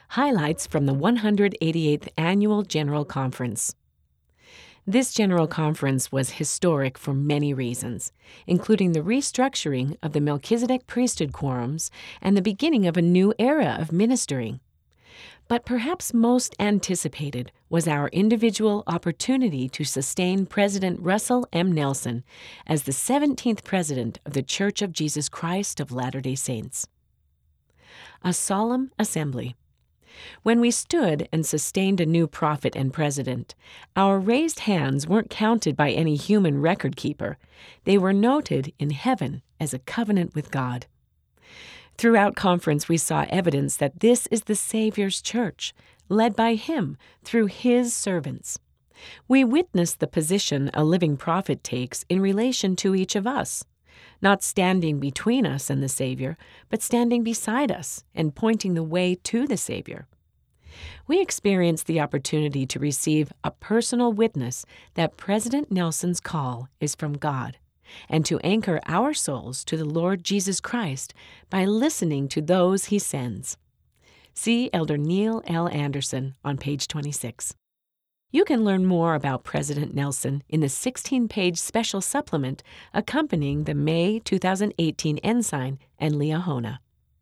Highlights from the 188th Annual General Conference. This General Conference was historic for many reasons, including the restructuring of the Melchizedek priesthood quorums and the beginning of a new era of ministering. But perhaps most anticipated was our individual opportunity to sustain President Russell M. Nelson as the 17th President of the Church of Jesus Christ of Latter-day Saints. A solemn assembly. When we stood and sustained a new prophet and president, our raised hands weren't counted by any human record keeper. They were noted in heaven as a covenant with God. Throughout conference, we saw evidence that this is the Savior's church, led by Him through His servants. We witnessed the position a living prophet takes in relation to each of us, not standing between us and the Savior, but standing beside us and pointing the way to the Savior. We experienced the opportunity to receive a personal witness that President Nelson's call is from God, and to anchor our souls to the Lord Jesus Christ by listening to those He sends. See Elder Neil L. Anderson on page 26. You can learn more about President Nelson in the 16-page special supplement accompanying the May 2018 Ensign and Liahona.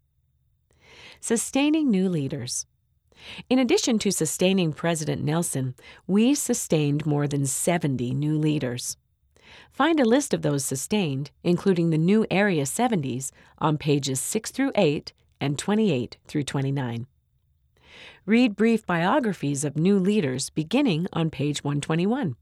Sustaining new leaders. In addition to sustaining President Nelson, we sustained more than 70 new leaders. Find a list of those sustained, including the new Area 70s, on pages 6 through 8 and 28 through 29. Read brief biographies of new leaders beginning on page 121.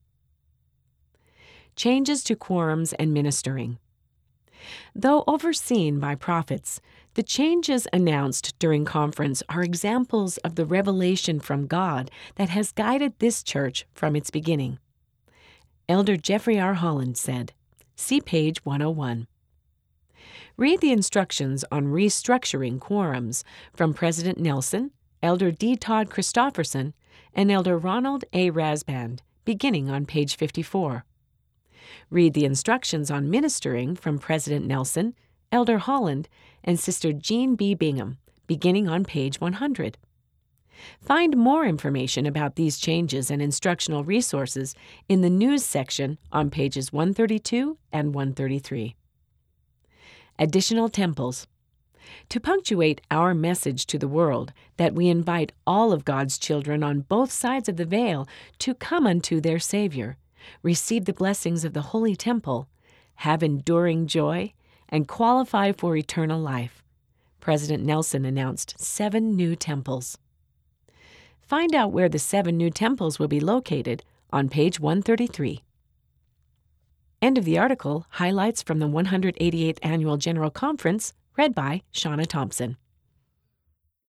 Changes to quorums and ministering. Though overseen by prophets, the changes announced during conference are examples of the revelation from God that has guided this church from its beginning. Elder Jeffrey R. Holland said, see page 101. Read the instructions on restructuring quorums from President Nelson, Elder D. Todd Christofferson, and Elder Ronald A. Rasband, beginning on page 54. Read the instructions on ministering from President Nelson, Elder Holland, and Sister Jean B. Bingham, beginning on page 100. Find more information about these changes and instructional resources in the News section on pages 132 and 133. Additional temples. To punctuate our message to the world that we invite all of God's children on both sides of the veil to come unto their Savior, receive the blessings of the Holy Temple, have enduring joy, and qualify for eternal life, President Nelson announced 7 new temples. Find out where the 7 new temples will be located on page 133. End of the article. Highlights from the 188th Annual General Conference, read by Shauna Thompson.